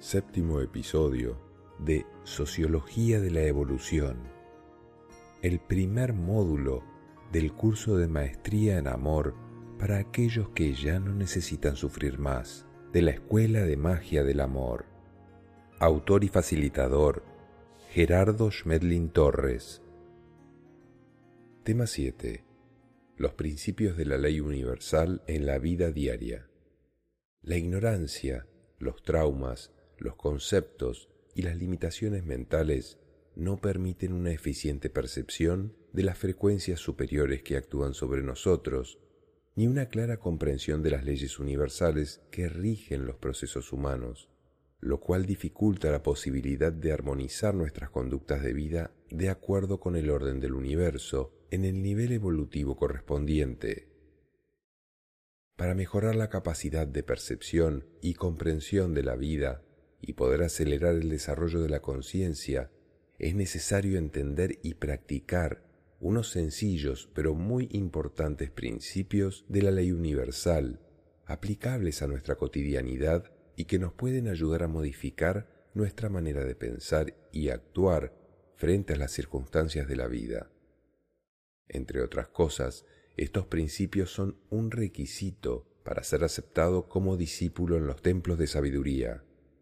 Séptimo episodio de Sociología de la Evolución, el primer módulo del curso de Maestría en Amor para aquellos que ya no necesitan sufrir más, de la Escuela de Magia del Amor. Autor y facilitador, Gerardo Schmedlin Torres. Tema 7. Los principios de la ley universal en la vida diaria. La ignorancia, los traumas, los conceptos y las limitaciones mentales no permiten una eficiente percepción de las frecuencias superiores que actúan sobre nosotros, ni una clara comprensión de las leyes universales que rigen los procesos humanos, lo cual dificulta la posibilidad de armonizar nuestras conductas de vida de acuerdo con el orden del universo en el nivel evolutivo correspondiente. Para mejorar la capacidad de percepción y comprensión de la vida y poder acelerar el desarrollo de la conciencia, es necesario entender y practicar unos sencillos pero muy importantes principios de la ley universal, aplicables a nuestra cotidianidad y que nos pueden ayudar a modificar nuestra manera de pensar y actuar frente a las circunstancias de la vida. Entre otras cosas, estos principios son un requisito para ser aceptado como discípulo en los templos de sabiduría.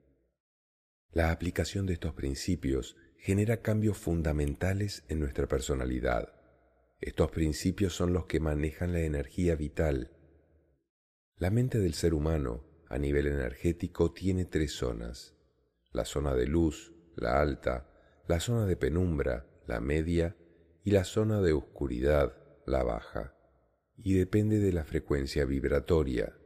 La aplicación de estos principios genera cambios fundamentales en nuestra personalidad. Estos principios son los que manejan la energía vital. La mente del ser humano, a nivel energético, tiene tres zonas: la zona de luz, la alta, la zona de penumbra, la media, y la zona de oscuridad, la baja, y depende de la frecuencia vibratoria.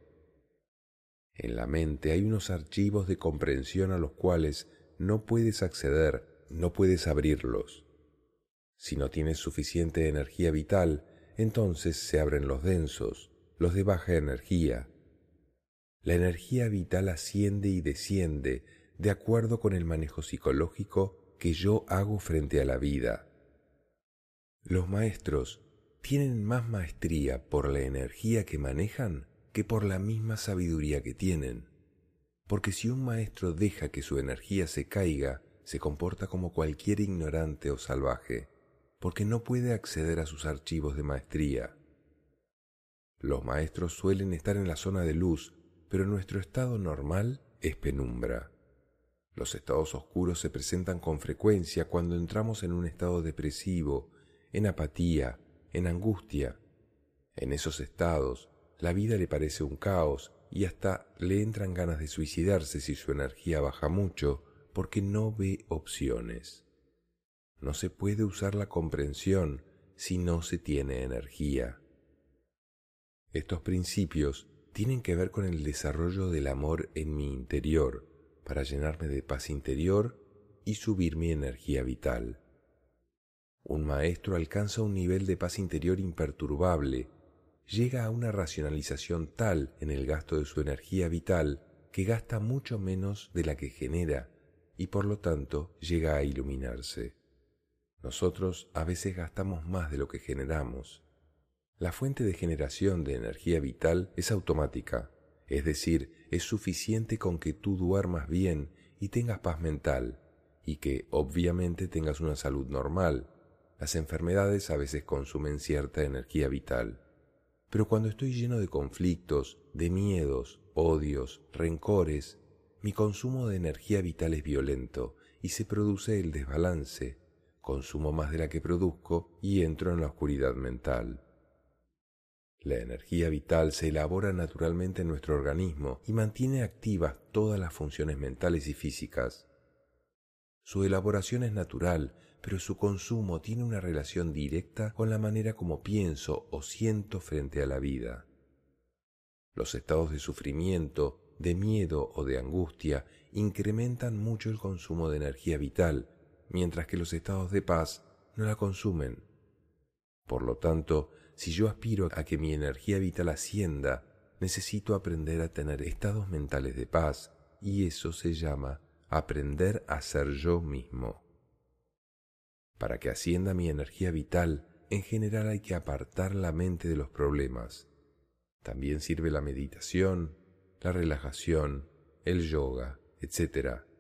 En la mente hay unos archivos de comprensión a los cuales no puedes acceder, no puedes abrirlos. Si no tienes suficiente energía vital, entonces se abren los densos, los de baja energía. La energía vital asciende y desciende de acuerdo con el manejo psicológico que yo hago frente a la vida. Los maestros tienen más maestría por la energía que manejan que por la misma sabiduría que tienen, porque si un maestro deja que su energía se caiga, se comporta como cualquier ignorante o salvaje, porque no puede acceder a sus archivos de maestría. Los maestros suelen estar en la zona de luz, pero nuestro estado normal es penumbra. Los estados oscuros se presentan con frecuencia cuando entramos en un estado depresivo, en apatía, en angustia. En esos estados, la vida le parece un caos y hasta le entran ganas de suicidarse si su energía baja mucho, porque no ve opciones. No se puede usar la comprensión si no se tiene energía. Estos principios tienen que ver con el desarrollo del amor en mi interior, para llenarme de paz interior y subir mi energía vital. Un maestro alcanza un nivel de paz interior imperturbable, llega a una racionalización tal en el gasto de su energía vital que gasta mucho menos de la que genera y por lo tanto llega a iluminarse. Nosotros a veces gastamos más de lo que generamos. La fuente de generación de energía vital es automática, es decir, es suficiente con que tú duermas bien y tengas paz mental, y que obviamente tengas una salud normal. Las enfermedades a veces consumen cierta energía vital. Pero cuando estoy lleno de conflictos, de miedos, odios, rencores, mi consumo de energía vital es violento y se produce el desbalance. Consumo más de la que produzco y entro en la oscuridad mental. La energía vital se elabora naturalmente en nuestro organismo y mantiene activas todas las funciones mentales y físicas. Su elaboración es natural, pero su consumo tiene una relación directa con la manera como pienso o siento frente a la vida. Los estados de sufrimiento, de miedo o de angustia incrementan mucho el consumo de energía vital, mientras que los estados de paz no la consumen. Por lo tanto, si yo aspiro a que mi energía vital ascienda, necesito aprender a tener estados mentales de paz, y eso se llama aprender a ser yo mismo. Para que ascienda mi energía vital, en general hay que apartar la mente de los problemas. También sirve la meditación, la relajación, el yoga, etc.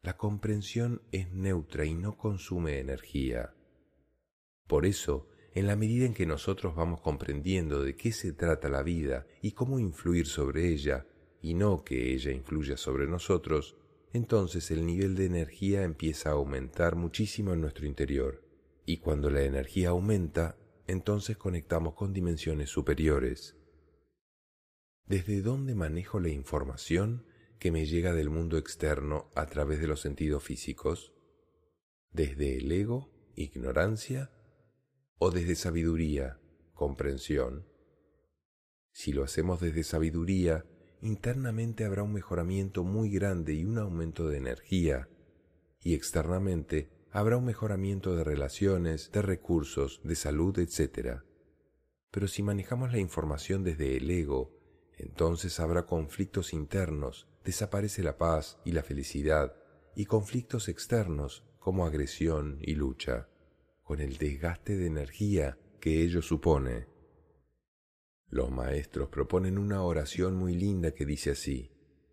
La comprensión es neutra y no consume energía. Por eso, en la medida en que nosotros vamos comprendiendo de qué se trata la vida y cómo influir sobre ella, y no que ella influya sobre nosotros, entonces el nivel de energía empieza a aumentar muchísimo en nuestro interior. Y cuando la energía aumenta, entonces conectamos con dimensiones superiores. ¿Desde dónde manejo la información que me llega del mundo externo a través de los sentidos físicos? ¿Desde el ego, ignorancia? ¿O desde sabiduría, comprensión? Si lo hacemos desde sabiduría, internamente habrá un mejoramiento muy grande y un aumento de energía, y externamente habrá un mejoramiento de relaciones, de recursos, de salud, etc. Pero si manejamos la información desde el ego, entonces habrá conflictos internos, desaparece la paz y la felicidad, y conflictos externos como agresión y lucha, con el desgaste de energía que ello supone. Los maestros proponen una oración muy linda que dice así: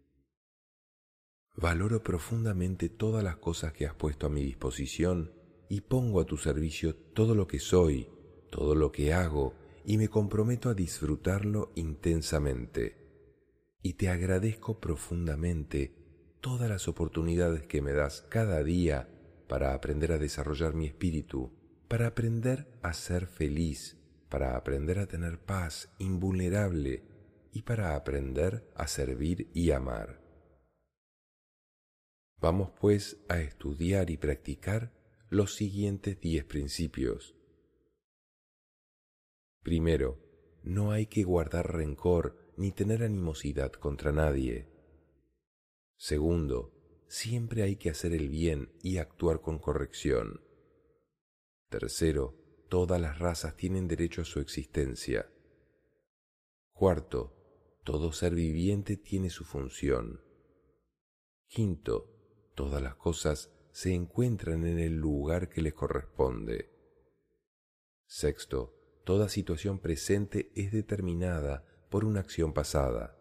valoro profundamente todas las cosas que has puesto a mi disposición y pongo a tu servicio todo lo que soy, todo lo que hago, y me comprometo a disfrutarlo intensamente. Y te agradezco profundamente todas las oportunidades que me das cada día para aprender a desarrollar mi espíritu, para aprender a ser feliz, para aprender a tener paz invulnerable y para aprender a servir y amar. Vamos pues a estudiar y practicar los siguientes 10 principios. Primero, no hay que guardar rencor ni tener animosidad contra nadie. Segundo, siempre hay que hacer el bien y actuar con corrección. Tercero, todas las razas tienen derecho a su existencia. Cuarto, todo ser viviente tiene su función. Quinto, todas las cosas se encuentran en el lugar que les corresponde. Sexto, toda situación presente es determinada por una acción pasada.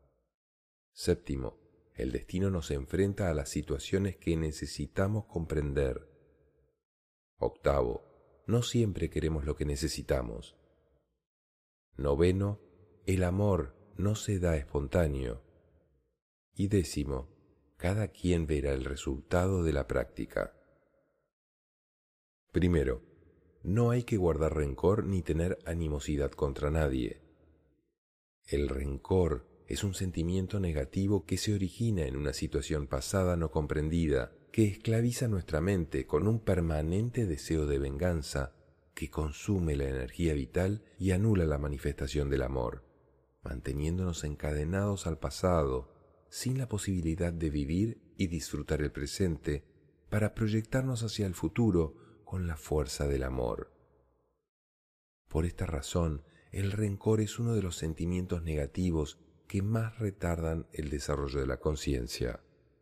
Séptimo, el destino nos enfrenta a las situaciones que necesitamos comprender. Octavo, no siempre queremos lo que necesitamos. Noveno, el amor no se da espontáneo. Y décimo, cada quien verá el resultado de la práctica. Primero, no hay que guardar rencor ni tener animosidad contra nadie. El rencor es un sentimiento negativo que se origina en una situación pasada no comprendida, que esclaviza nuestra mente con un permanente deseo de venganza que consume la energía vital y anula la manifestación del amor, manteniéndonos encadenados al pasado, sin la posibilidad de vivir y disfrutar el presente para proyectarnos hacia el futuro con la fuerza del amor. Por esta razón, el rencor es uno de los sentimientos negativos que más retardan el desarrollo de la conciencia.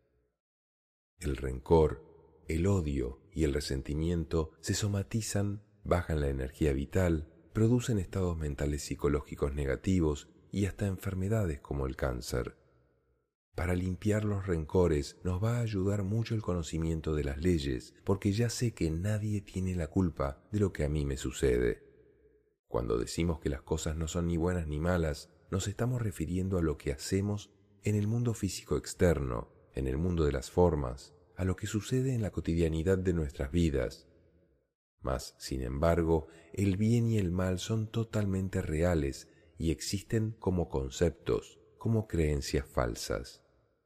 El rencor, el odio y el resentimiento se somatizan, bajan la energía vital, producen estados mentales psicológicos negativos y hasta enfermedades como el cáncer. Para limpiar los rencores nos va a ayudar mucho el conocimiento de las leyes, porque ya sé que nadie tiene la culpa de lo que a mí me sucede. Cuando decimos que las cosas no son ni buenas ni malas, nos estamos refiriendo a lo que hacemos en el mundo físico externo, en el mundo de las formas, a lo que sucede en la cotidianidad de nuestras vidas. Mas, sin embargo, el bien y el mal son totalmente reales y existen como conceptos, como creencias falsas.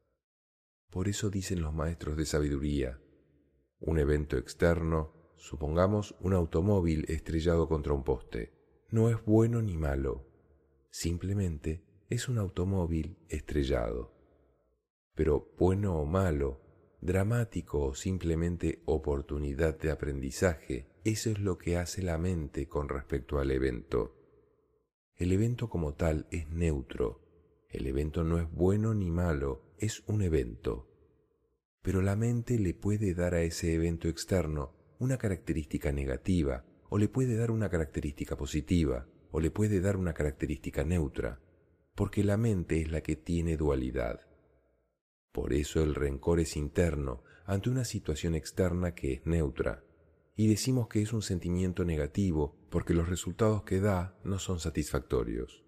Por eso dicen los maestros de sabiduría, un evento externo, supongamos un automóvil estrellado contra un poste, no es bueno ni malo, simplemente es un automóvil estrellado. Pero bueno o malo, dramático o simplemente oportunidad de aprendizaje, eso es lo que hace la mente con respecto al evento. El evento como tal es neutro. El evento no es bueno ni malo, es un evento. Pero la mente le puede dar a ese evento externo una característica negativa, o le puede dar una característica positiva, o le puede dar una característica neutra, porque la mente es la que tiene dualidad. Por eso el rencor es interno ante una situación externa que es neutra, y decimos que es un sentimiento negativo porque los resultados que da no son satisfactorios.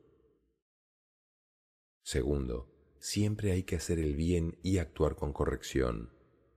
Segundo, siempre hay que hacer el bien y actuar con corrección.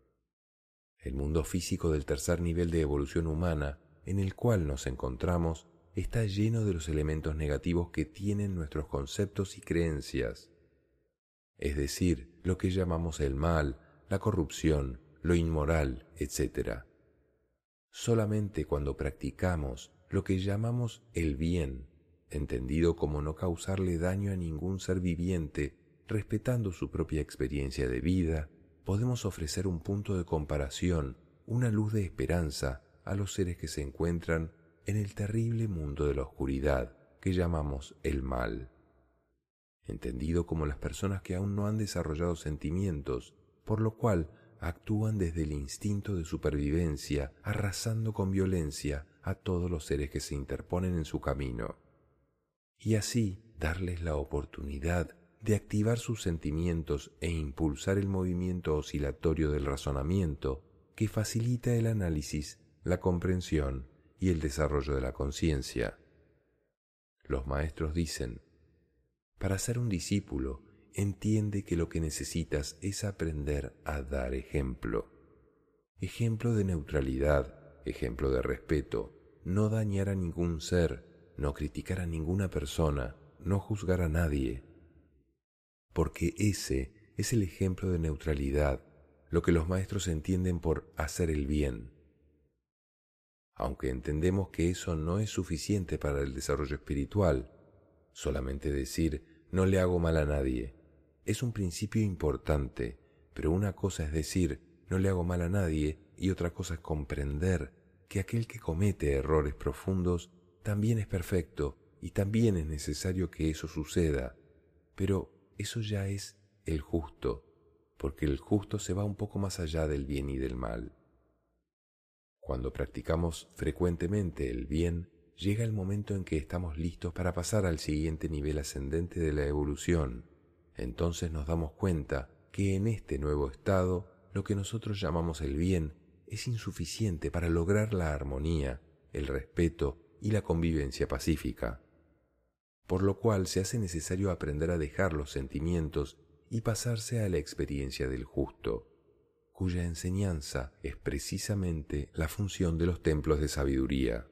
El mundo físico del tercer nivel de evolución humana en el cual nos encontramos está lleno de los elementos negativos que tienen nuestros conceptos y creencias, es decir, lo que llamamos el mal, la corrupción, lo inmoral, etc. Solamente cuando practicamos lo que llamamos el bien, entendido como no causarle daño a ningún ser viviente, respetando su propia experiencia de vida, podemos ofrecer un punto de comparación, una luz de esperanza a los seres que se encuentran en el terrible mundo de la oscuridad que llamamos el mal, entendido como las personas que aún no han desarrollado sentimientos, por lo cual actúan desde el instinto de supervivencia, arrasando con violencia a todos los seres que se interponen en su camino, y así darles la oportunidad de activar sus sentimientos e impulsar el movimiento oscilatorio del razonamiento que facilita el análisis, la comprensión y el desarrollo de la conciencia. Los maestros dicen: para ser un discípulo, entiende que lo que necesitas es aprender a dar ejemplo. Ejemplo de neutralidad, ejemplo de respeto, no dañar a ningún ser, no criticar a ninguna persona, no juzgar a nadie. Porque ese es el ejemplo de neutralidad, lo que los maestros entienden por hacer el bien. Aunque entendemos que eso no es suficiente para el desarrollo espiritual, solamente decir no le hago mal a nadie es un principio importante, pero una cosa es decir no le hago mal a nadie y otra cosa es comprender que aquel que comete errores profundos también es perfecto y también es necesario que eso suceda, pero eso ya es el justo, porque el justo se va un poco más allá del bien y del mal. Cuando practicamos frecuentemente el bien, llega el momento en que estamos listos para pasar al siguiente nivel ascendente de la evolución. Entonces nos damos cuenta que en este nuevo estado, lo que nosotros llamamos el bien es insuficiente para lograr la armonía, el respeto y la convivencia pacífica. Por lo cual se hace necesario aprender a dejar los sentimientos y pasarse a la experiencia del justo, cuya enseñanza es precisamente la función de los templos de sabiduría.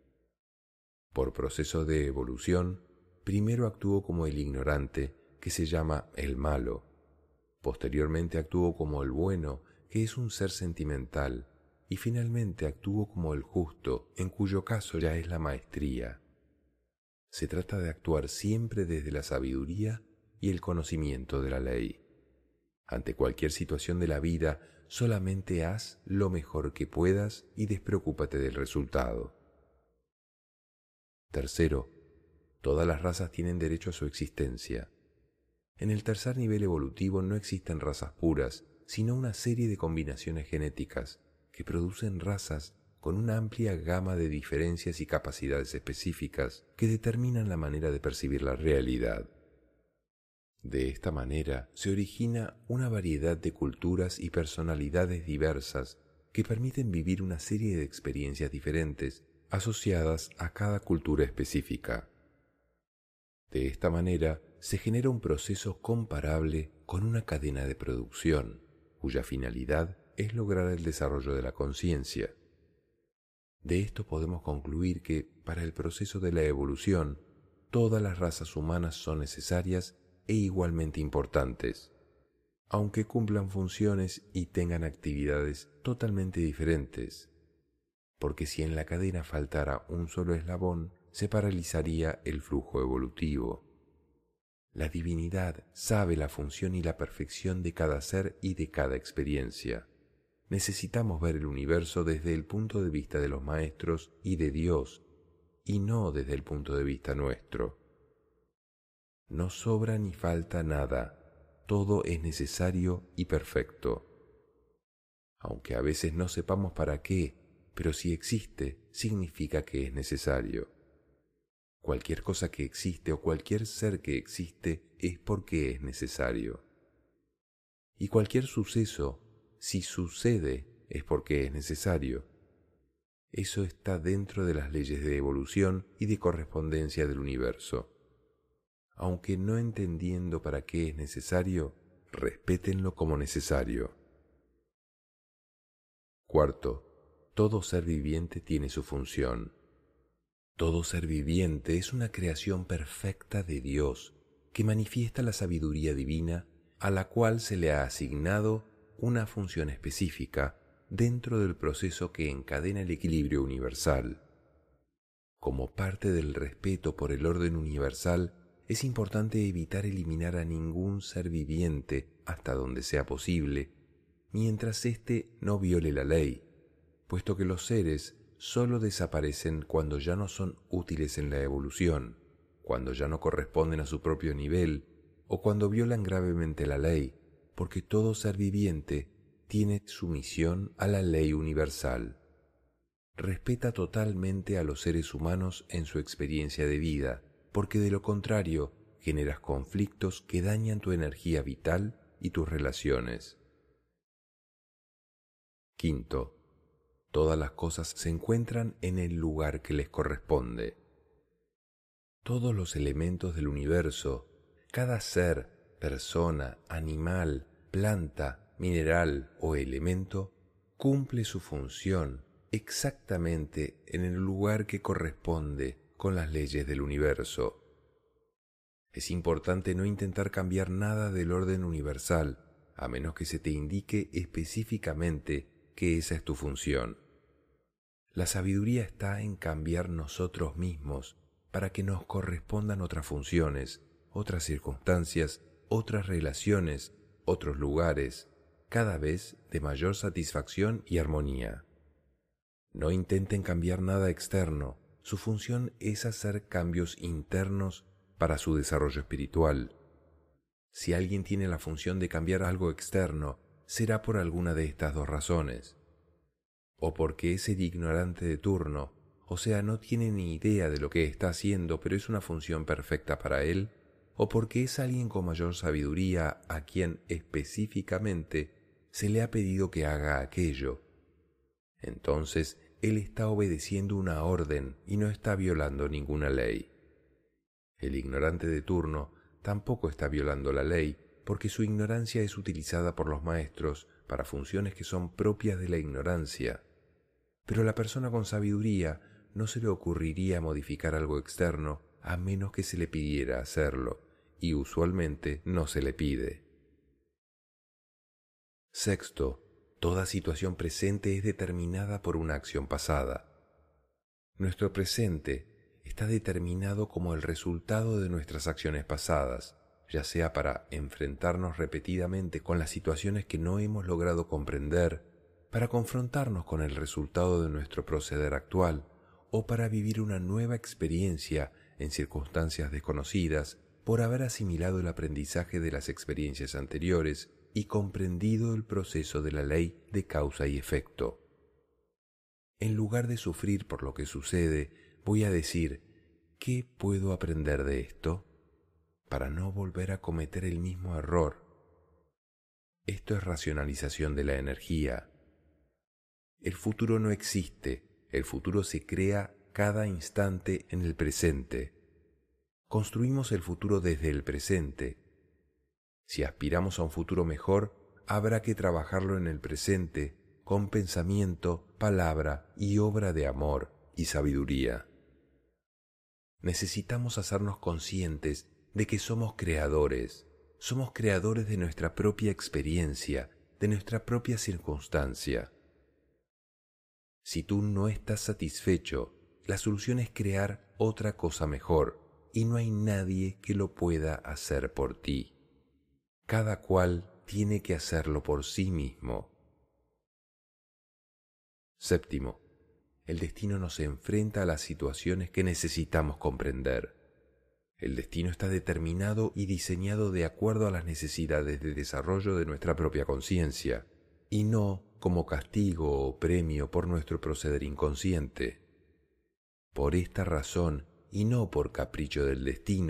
Por proceso de evolución, primero actuó como el ignorante, que se llama el malo. Posteriormente actuó como el bueno, que es un ser sentimental, y finalmente actuó como el justo, en cuyo caso ya es la maestría. Se trata de actuar siempre desde la sabiduría y el conocimiento de la ley. Ante cualquier situación de la vida, solamente haz lo mejor que puedas y despreocúpate del resultado. Tercero, todas las razas tienen derecho a su existencia. En el tercer nivel evolutivo no existen razas puras, sino una serie de combinaciones genéticas que producen razas con una amplia gama de diferencias y capacidades específicas que determinan la manera de percibir la realidad. De esta manera se origina una variedad de culturas y personalidades diversas que permiten vivir una serie de experiencias diferentes asociadas a cada cultura específica. De esta manera se genera un proceso comparable con una cadena de producción, cuya finalidad es lograr el desarrollo de la conciencia. De esto podemos concluir que, para el proceso de la evolución, todas las razas humanas son necesarias e igualmente importantes, aunque cumplan funciones y tengan actividades totalmente diferentes, porque si en la cadena faltara un solo eslabón, se paralizaría el flujo evolutivo. La divinidad sabe la función y la perfección de cada ser y de cada experiencia. Necesitamos ver el universo desde el punto de vista de los maestros y de Dios, y no desde el punto de vista nuestro. No sobra ni falta nada, todo es necesario y perfecto. Aunque a veces no sepamos para qué, pero si existe, significa que es necesario. Cualquier cosa que existe o cualquier ser que existe es porque es necesario. y cualquier suceso, si sucede, es porque es necesario. Eso está dentro de las leyes de evolución y de correspondencia del universo. Aunque no entendiendo para qué es necesario, respétenlo como necesario. Cuarto, todo ser viviente tiene su función. Todo ser viviente es una creación perfecta de Dios que manifiesta la sabiduría divina a la cual se le ha asignado una función específica dentro del proceso que encadena el equilibrio universal. Como parte del respeto por el orden universal, es importante evitar eliminar a ningún ser viviente hasta donde sea posible, mientras éste no viole la ley, puesto que los seres solo desaparecen cuando ya no son útiles en la evolución, cuando ya no corresponden a su propio nivel o cuando violan gravemente la ley, porque todo ser viviente tiene sumisión a la ley universal. Respeta totalmente a los seres humanos en su experiencia de vida, porque de lo contrario generas conflictos que dañan tu energía vital y tus relaciones. Quinto, todas las cosas se encuentran en el lugar que les corresponde. Todos los elementos del universo, cada ser, persona, animal, planta, mineral o elemento, cumple su función exactamente en el lugar que corresponde con las leyes del universo. Es importante no intentar cambiar nada del orden universal, a menos que se te indique específicamente que esa es tu función. La sabiduría está en cambiar nosotros mismos para que nos correspondan otras funciones, otras circunstancias, otras relaciones, otros lugares, cada vez de mayor satisfacción y armonía. No intenten cambiar nada externo, su función es hacer cambios internos para su desarrollo espiritual. Si alguien tiene la función de cambiar algo externo, será por alguna de estas dos razones. O porque es el ignorante de turno, o sea, no tiene ni idea de lo que está haciendo, pero es una función perfecta para él, o porque es alguien con mayor sabiduría a quien específicamente se le ha pedido que haga aquello. Entonces, él está obedeciendo una orden y no está violando ninguna ley. El ignorante de turno tampoco está violando la ley, porque su ignorancia es utilizada por los maestros para funciones que son propias de la ignorancia. Pero a la persona con sabiduría no se le ocurriría modificar algo externo a menos que se le pidiera hacerlo, y usualmente no se le pide. Sexto, toda situación presente es determinada por una acción pasada. Nuestro presente está determinado como el resultado de nuestras acciones pasadas, ya sea para enfrentarnos repetidamente con las situaciones que no hemos logrado comprender, para confrontarnos con el resultado de nuestro proceder actual, o para vivir una nueva experiencia en circunstancias desconocidas por haber asimilado el aprendizaje de las experiencias anteriores y comprendido el proceso de la ley de causa y efecto. En lugar de sufrir por lo que sucede, voy a decir, ¿qué puedo aprender de esto? Para no volver a cometer el mismo error. Esto es racionalización de la energía. El futuro no existe, el futuro se crea cada instante en el presente. Construimos el futuro desde el presente. Si aspiramos a un futuro mejor, habrá que trabajarlo en el presente, con pensamiento, palabra y obra de amor y sabiduría. Necesitamos hacernos conscientes de que somos creadores de nuestra propia experiencia, de nuestra propia circunstancia. Si tú no estás satisfecho, la solución es crear otra cosa mejor, y no hay nadie que lo pueda hacer por ti. Cada cual tiene que hacerlo por sí mismo. Séptimo, el destino nos enfrenta a las situaciones que necesitamos comprender. El destino está determinado y diseñado de acuerdo a las necesidades de desarrollo de nuestra propia conciencia, y no como castigo o premio por nuestro proceder inconsciente. Por esta razón, y no por capricho del destino,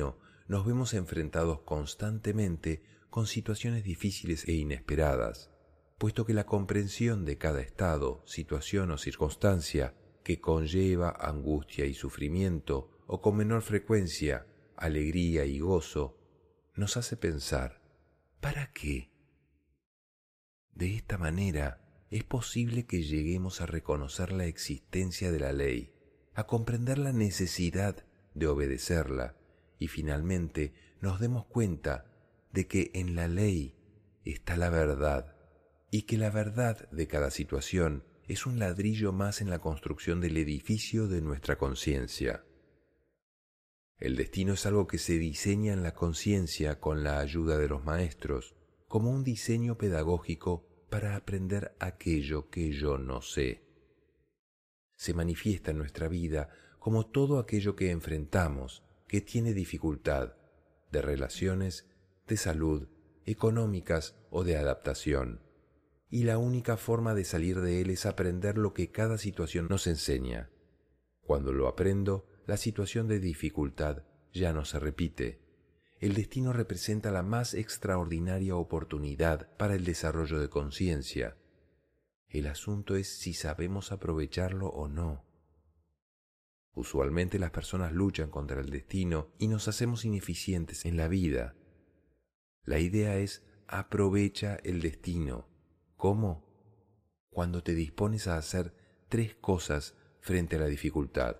nos vemos enfrentados constantemente con situaciones difíciles e inesperadas, puesto que la comprensión de cada estado, situación o circunstancia que conlleva angustia y sufrimiento, o con menor frecuencia, alegría y gozo, nos hace pensar, ¿para qué? De esta manera es posible que lleguemos a reconocer la existencia de la ley, a comprender la necesidad de obedecerla y finalmente nos demos cuenta de que en la ley está la verdad y que la verdad de cada situación es un ladrillo más en la construcción del edificio de nuestra conciencia. El destino es algo que se diseña en la conciencia con la ayuda de los maestros, como un diseño pedagógico para aprender aquello que yo no sé. Se manifiesta en nuestra vida como todo aquello que enfrentamos, que tiene dificultad, de relaciones, de salud, económicas o de adaptación. Y la única forma de salir de él es aprender lo que cada situación nos enseña. Cuando lo aprendo, la situación de dificultad ya no se repite. El destino representa la más extraordinaria oportunidad para el desarrollo de conciencia. El asunto es si sabemos aprovecharlo o no. Usualmente las personas luchan contra el destino y nos hacemos ineficientes en la vida. La idea es aprovecha el destino. ¿Cómo? Cuando te dispones a hacer 3 cosas frente a la dificultad.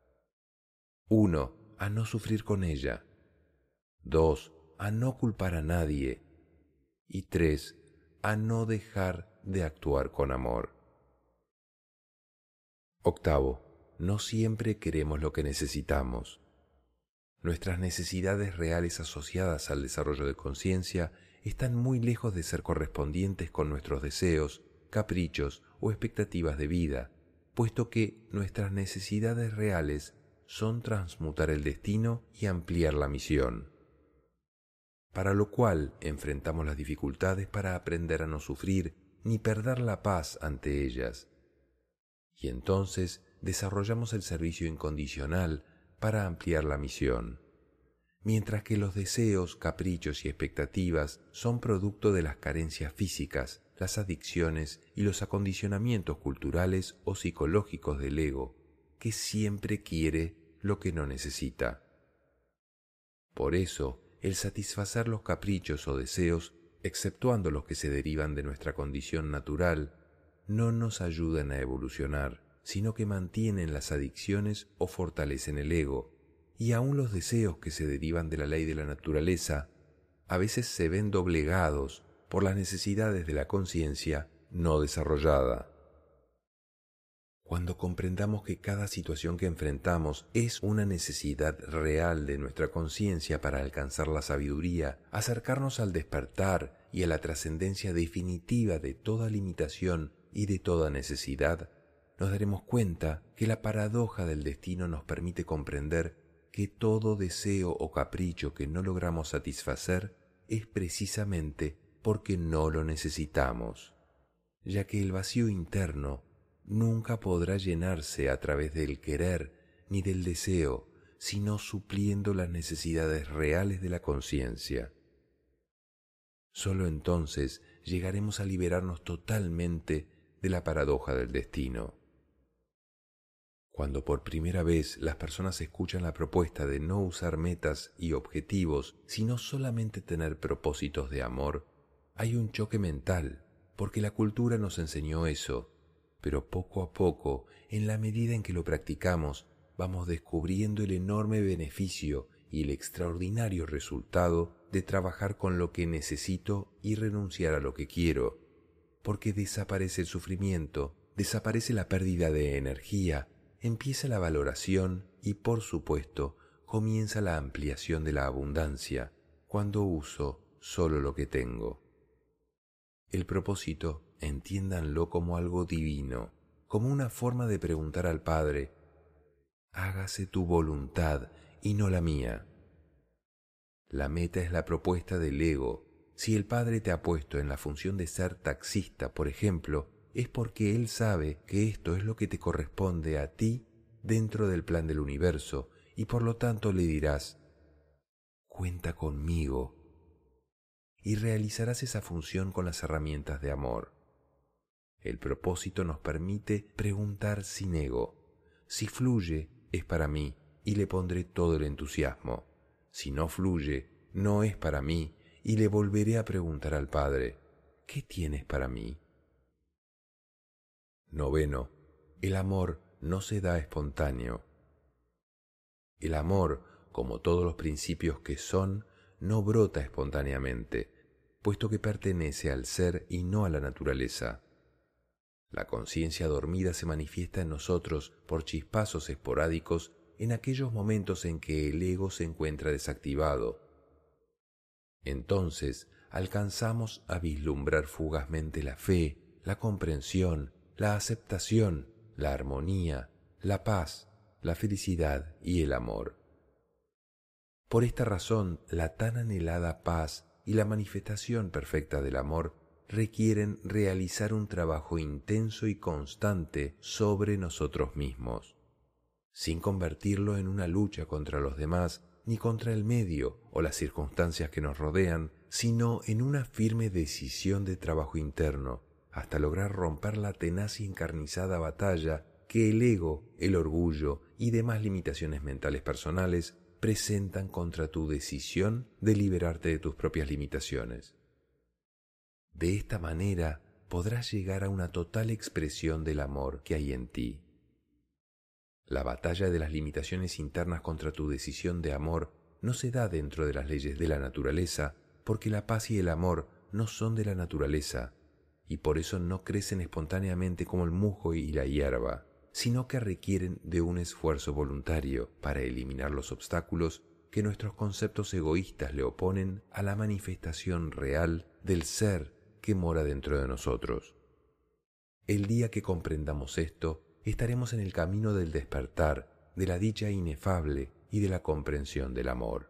1. A no sufrir con ella. 2. A no culpar a nadie. Y 3. A no dejar de actuar con amor. 8. No siempre queremos lo que necesitamos. Nuestras necesidades reales asociadas al desarrollo de conciencia están muy lejos de ser correspondientes con nuestros deseos, caprichos o expectativas de vida, puesto que nuestras necesidades reales son transmutar el destino y ampliar la misión. Para lo cual enfrentamos las dificultades para aprender a no sufrir ni perder la paz ante ellas. Y entonces desarrollamos el servicio incondicional para ampliar la misión. Mientras que los deseos, caprichos y expectativas son producto de las carencias físicas, las adicciones y los acondicionamientos culturales o psicológicos del ego, que siempre quiere lo que no necesita. Por eso, el satisfacer los caprichos o deseos, exceptuando los que se derivan de nuestra condición natural, no nos ayudan a evolucionar, sino que mantienen las adicciones o fortalecen el ego, y aun los deseos que se derivan de la ley de la naturaleza, a veces se ven doblegados por las necesidades de la conciencia no desarrollada. Cuando comprendamos que cada situación que enfrentamos es una necesidad real de nuestra conciencia para alcanzar la sabiduría, acercarnos al despertar y a la trascendencia definitiva de toda limitación y de toda necesidad, nos daremos cuenta que la paradoja del destino nos permite comprender que todo deseo o capricho que no logramos satisfacer es precisamente porque no lo necesitamos, ya que el vacío interno nunca podrá llenarse a través del querer ni del deseo, sino supliendo las necesidades reales de la conciencia. Solo entonces llegaremos a liberarnos totalmente de la paradoja del destino. Cuando por primera vez las personas escuchan la propuesta de no usar metas y objetivos, sino solamente tener propósitos de amor, hay un choque mental, porque la cultura nos enseñó eso, pero poco a poco, en la medida en que lo practicamos, vamos descubriendo el enorme beneficio y el extraordinario resultado de trabajar con lo que necesito y renunciar a lo que quiero, porque desaparece el sufrimiento, desaparece la pérdida de energía, empieza la valoración y, por supuesto, comienza la ampliación de la abundancia cuando uso solo lo que tengo. El propósito, entiéndanlo como algo divino, como una forma de preguntar al Padre: hágase tu voluntad y no la mía. La meta es la propuesta del ego. Si el Padre te ha puesto en la función de ser taxista, por ejemplo, es porque Él sabe que esto es lo que te corresponde a ti dentro del plan del universo, y por lo tanto le dirás: cuenta conmigo, y realizarás esa función con las herramientas de amor. El propósito nos permite preguntar sin ego. Si fluye, es para mí, y le pondré todo el entusiasmo. Si no fluye, no es para mí, y le volveré a preguntar al Padre, ¿qué tienes para mí? 9. El amor no se da espontáneo. El amor, como todos los principios que son, no brota espontáneamente, puesto que pertenece al ser y no a la naturaleza. La conciencia dormida se manifiesta en nosotros por chispazos esporádicos en aquellos momentos en que el ego se encuentra desactivado. Entonces alcanzamos a vislumbrar fugazmente la fe, la comprensión, la aceptación, la armonía, la paz, la felicidad y el amor. Por esta razón, la tan anhelada paz y la manifestación perfecta del amor requieren realizar un trabajo intenso y constante sobre nosotros mismos, sin convertirlo en una lucha contra los demás, ni contra el medio o las circunstancias que nos rodean, sino en una firme decisión de trabajo interno, hasta lograr romper la tenaz y encarnizada batalla que el ego, el orgullo y demás limitaciones mentales personales presentan contra tu decisión de liberarte de tus propias limitaciones. De esta manera podrás llegar a una total expresión del amor que hay en ti. La batalla de las limitaciones internas contra tu decisión de amor no se da dentro de las leyes de la naturaleza, porque la paz y el amor no son de la naturaleza, y por eso no crecen espontáneamente como el musgo y la hierba, sino que requieren de un esfuerzo voluntario para eliminar los obstáculos que nuestros conceptos egoístas le oponen a la manifestación real del ser que mora dentro de nosotros. El día que comprendamos esto, estaremos en el camino del despertar, de la dicha inefable y de la comprensión del amor.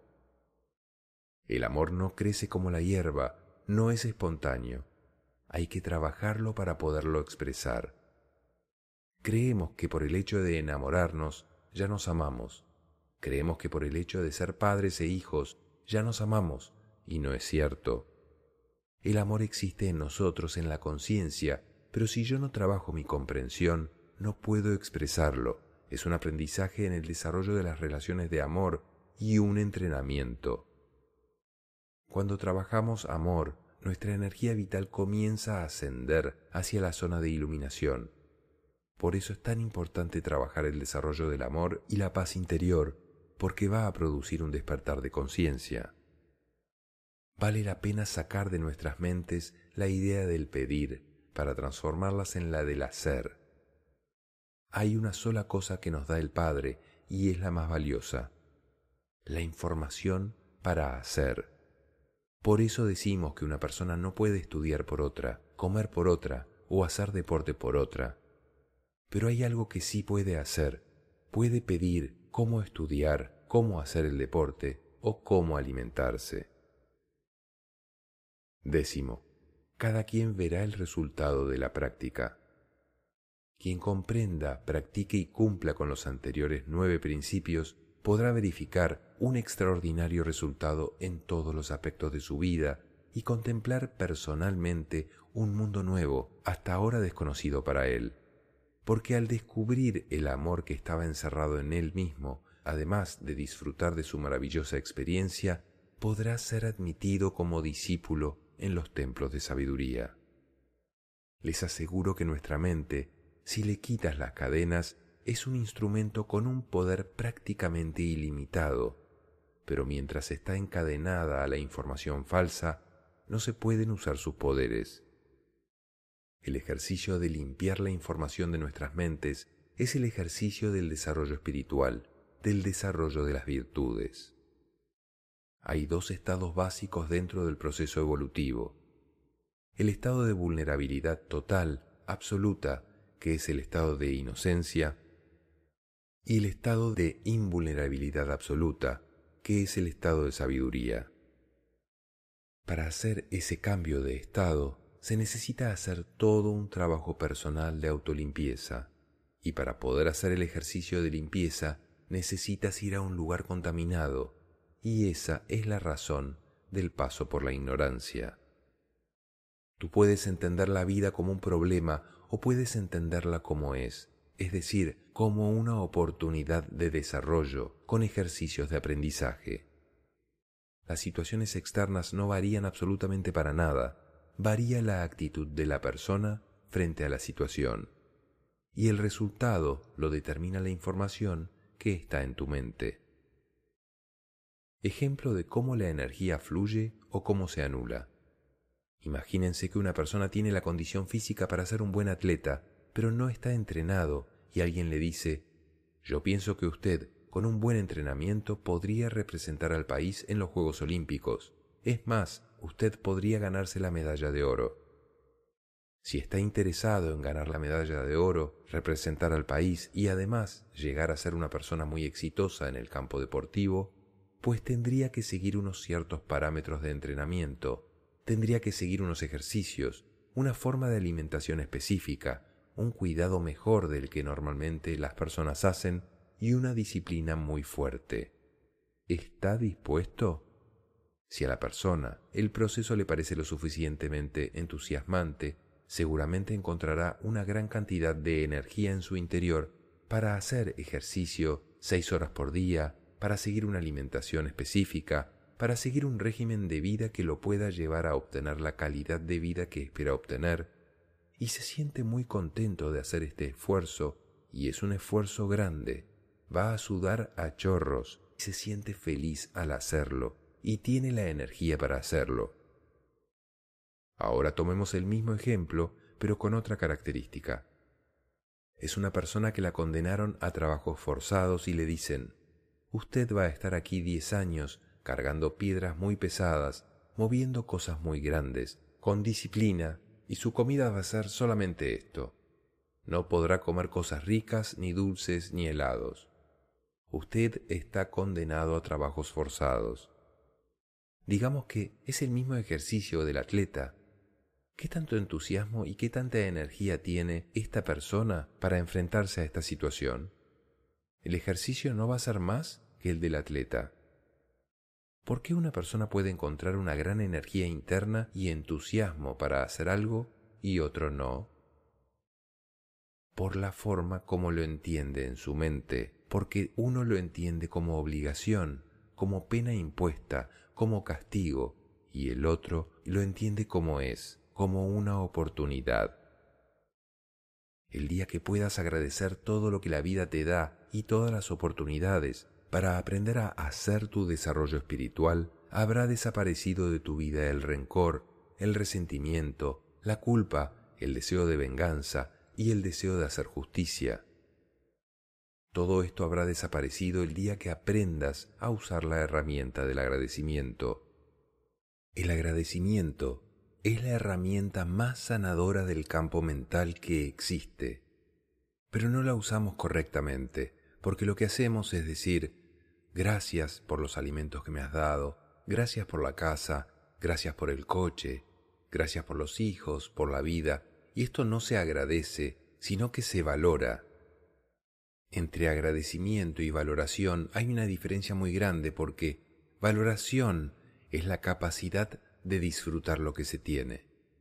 El amor no crece como la hierba, no es espontáneo. Hay que trabajarlo para poderlo expresar. Creemos que por el hecho de enamorarnos ya nos amamos. Creemos que por el hecho de ser padres e hijos ya nos amamos, y no es cierto. El amor existe en nosotros, en la conciencia, pero si yo no trabajo mi comprensión, no puedo expresarlo. Es un aprendizaje en el desarrollo de las relaciones de amor y un entrenamiento. Cuando trabajamos amor, nuestra energía vital comienza a ascender hacia la zona de iluminación. Por eso es tan importante trabajar el desarrollo del amor y la paz interior, porque va a producir un despertar de conciencia. Vale la pena sacar de nuestras mentes la idea del pedir para transformarlas en la del hacer. Hay una sola cosa que nos da el Padre y es la más valiosa: la información para hacer. Por eso decimos que una persona no puede estudiar por otra, comer por otra o hacer deporte por otra. Pero hay algo que sí puede hacer. Puede pedir cómo estudiar, cómo hacer el deporte o cómo alimentarse. 10. Cada quien verá el resultado de la práctica. Quien comprenda, practique y cumpla con los anteriores 9 principios podrá verificar un extraordinario resultado en todos los aspectos de su vida y contemplar personalmente un mundo nuevo, hasta ahora desconocido para él. Porque al descubrir el amor que estaba encerrado en él mismo, además de disfrutar de su maravillosa experiencia, podrá ser admitido como discípulo en los templos de sabiduría. Les aseguro que nuestra mente, si le quitas las cadenas, es un instrumento con un poder prácticamente ilimitado, pero mientras está encadenada a la información falsa, no se pueden usar sus poderes. El ejercicio de limpiar la información de nuestras mentes es el ejercicio del desarrollo espiritual, del desarrollo de las virtudes. Hay 2 estados básicos dentro del proceso evolutivo. El estado de vulnerabilidad total, absoluta, que es el estado de inocencia, y el estado de invulnerabilidad absoluta, que es el estado de sabiduría. Para hacer ese cambio de estado, se necesita hacer todo un trabajo personal de autolimpieza, y para poder hacer el ejercicio de limpieza necesitas ir a un lugar contaminado, y esa es la razón del paso por la ignorancia. Tú puedes entender la vida como un problema o puedes entenderla como es decir, como una oportunidad de desarrollo con ejercicios de aprendizaje. Las situaciones externas no varían absolutamente para nada, varía la actitud de la persona frente a la situación, y el resultado lo determina la información que está en tu mente. Ejemplo de cómo la energía fluye o cómo se anula. Imagínense que una persona tiene la condición física para ser un buen atleta, pero no está entrenado y alguien le dice: yo pienso que usted, con un buen entrenamiento, podría representar al país en los Juegos Olímpicos. Es más, usted podría ganarse la medalla de oro. Si está interesado en ganar la medalla de oro, representar al país y además llegar a ser una persona muy exitosa en el campo deportivo, pues tendría que seguir unos ciertos parámetros de entrenamiento, tendría que seguir unos ejercicios, una forma de alimentación específica, un cuidado mejor del que normalmente las personas hacen y una disciplina muy fuerte. ¿Está dispuesto? Si a la persona el proceso le parece lo suficientemente entusiasmante, seguramente encontrará una gran cantidad de energía en su interior para hacer ejercicio 6 horas por día, para seguir una alimentación específica, para seguir un régimen de vida que lo pueda llevar a obtener la calidad de vida que espera obtener, y se siente muy contento de hacer este esfuerzo, y es un esfuerzo grande. Va a sudar a chorros y se siente feliz al hacerlo, y tiene la energía para hacerlo. Ahora tomemos el mismo ejemplo, pero con otra característica. Es una persona que la condenaron a trabajos forzados y le dicen: usted va a estar aquí 10 años cargando piedras muy pesadas, moviendo cosas muy grandes, con disciplina, y su comida va a ser solamente esto. No podrá comer cosas ricas, ni dulces, ni helados. Usted está condenado a trabajos forzados. Digamos que es el mismo ejercicio del atleta. ¿Qué tanto entusiasmo y qué tanta energía tiene esta persona para enfrentarse a esta situación? El ejercicio no va a ser más que el del atleta. ¿Por qué una persona puede encontrar una gran energía interna y entusiasmo para hacer algo y otro no? Por la forma como lo entiende en su mente, porque uno lo entiende como obligación, como pena impuesta, como castigo, y el otro lo entiende como es, como una oportunidad. El día que puedas agradecer todo lo que la vida te da y todas las oportunidades para aprender a hacer tu desarrollo espiritual, habrá desaparecido de tu vida el rencor, el resentimiento, la culpa, el deseo de venganza y el deseo de hacer justicia. Todo esto habrá desaparecido el día que aprendas a usar la herramienta del agradecimiento. El agradecimiento es la herramienta más sanadora del campo mental que existe, pero no la usamos correctamente, porque lo que hacemos es decir: gracias por los alimentos que me has dado, gracias por la casa, gracias por el coche, gracias por los hijos, por la vida, y esto no se agradece, sino que se valora. Entre agradecimiento y valoración hay una diferencia muy grande, porque valoración es la capacidad de disfrutar lo que se tiene.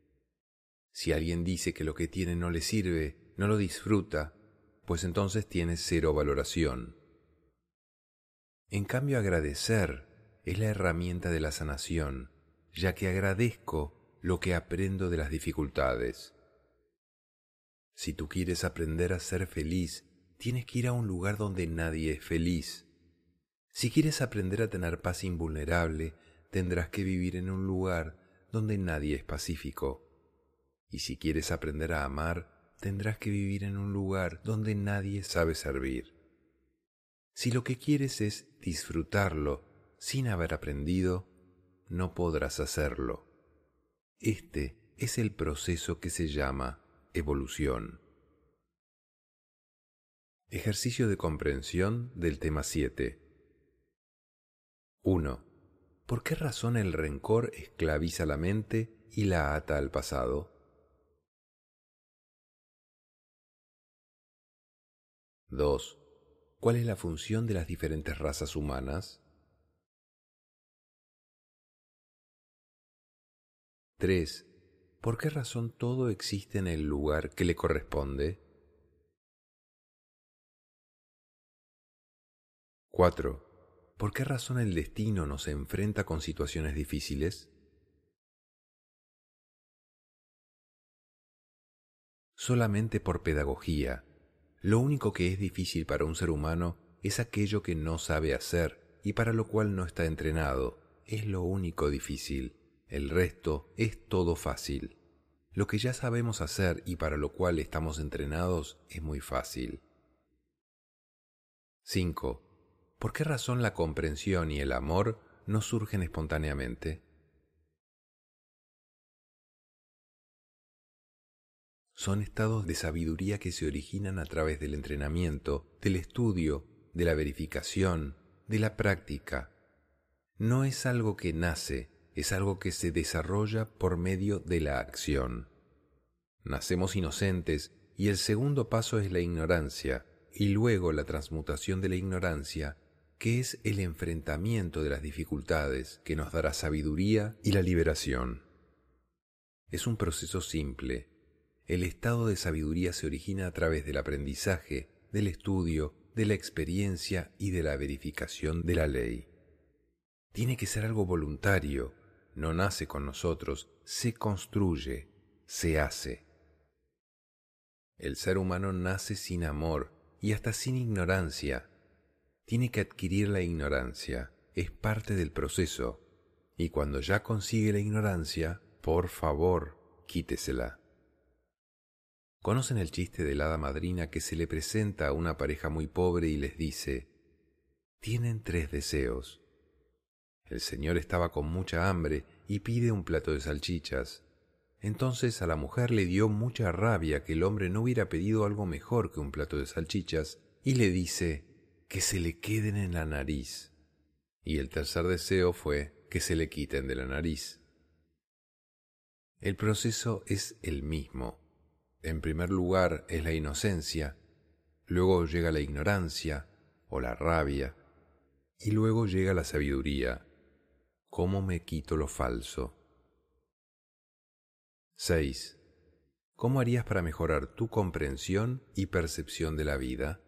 Si alguien dice que lo que tiene no le sirve, no lo disfruta, pues entonces tiene cero valoración. En cambio, agradecer es la herramienta de la sanación, ya que agradezco lo que aprendo de las dificultades. Si tú quieres aprender a ser feliz, tienes que ir a un lugar donde nadie es feliz. Si quieres aprender a tener paz invulnerable, tendrás que vivir en un lugar donde nadie es pacífico. Y si quieres aprender a amar, tendrás que vivir en un lugar donde nadie sabe servir. Si lo que quieres es disfrutarlo sin haber aprendido, no podrás hacerlo. Este es el proceso que se llama evolución. Ejercicio de comprensión del tema 7. 1. ¿Por qué razón el rencor esclaviza la mente y la ata al pasado? 2. ¿Cuál es la función de las diferentes razas humanas? 3. ¿Por qué razón todo existe en el lugar que le corresponde? 4. ¿Por qué razón el destino nos enfrenta con situaciones difíciles? Solamente por pedagogía. Lo único que es difícil para un ser humano es aquello que no sabe hacer y para lo cual no está entrenado. Es lo único difícil. El resto es todo fácil. Lo que ya sabemos hacer y para lo cual estamos entrenados es muy fácil. 5. ¿Por qué razón la comprensión y el amor no surgen espontáneamente? Son estados de sabiduría que se originan a través del entrenamiento, del estudio, de la verificación, de la práctica. No es algo que nace, es algo que se desarrolla por medio de la acción. Nacemos inocentes y el segundo paso es la ignorancia, y luego la transmutación de la ignorancia, que es el enfrentamiento de las dificultades que nos dará sabiduría y la liberación. Es un proceso simple. El estado de sabiduría se origina a través del aprendizaje, del estudio, de la experiencia y de la verificación de la ley. Tiene que ser algo voluntario, no nace con nosotros, se construye, se hace. El ser humano nace sin amor y hasta sin ignorancia. Tiene que adquirir la ignorancia, es parte del proceso, y cuando ya consigue la ignorancia, por favor, quítesela. ¿Conocen el chiste de la hada madrina que se le presenta a una pareja muy pobre y les dice: tienen 3 deseos? El señor estaba con mucha hambre y pide un plato de salchichas. Entonces a la mujer le dio mucha rabia que el hombre no hubiera pedido algo mejor que un plato de salchichas y le dice que se le queden en la nariz. Y el tercer deseo fue que se le quiten de la nariz. El proceso es el mismo. En primer lugar es la inocencia, luego llega la ignorancia o la rabia, y luego llega la sabiduría. ¿Cómo me quito lo falso? 6. ¿Cómo harías para mejorar tu comprensión y percepción de la vida?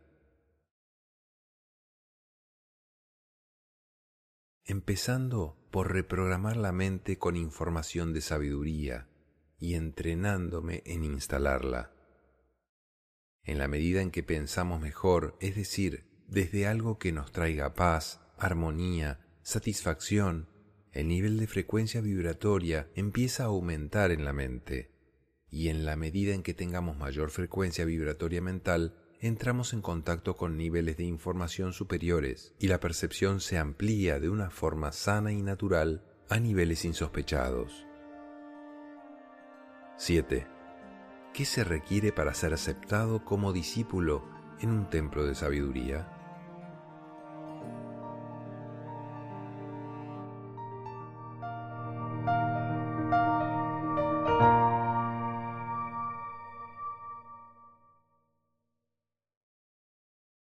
Empezando por reprogramar la mente con información de sabiduría y entrenándome en instalarla. En la medida en que pensamos mejor, es decir, desde algo que nos traiga paz, armonía, satisfacción, el nivel de frecuencia vibratoria empieza a aumentar en la mente, y en la medida en que tengamos mayor frecuencia vibratoria mental, entramos en contacto con niveles de información superiores y la percepción se amplía de una forma sana y natural a niveles insospechados. 7. ¿Qué se requiere para ser aceptado como discípulo en un templo de sabiduría?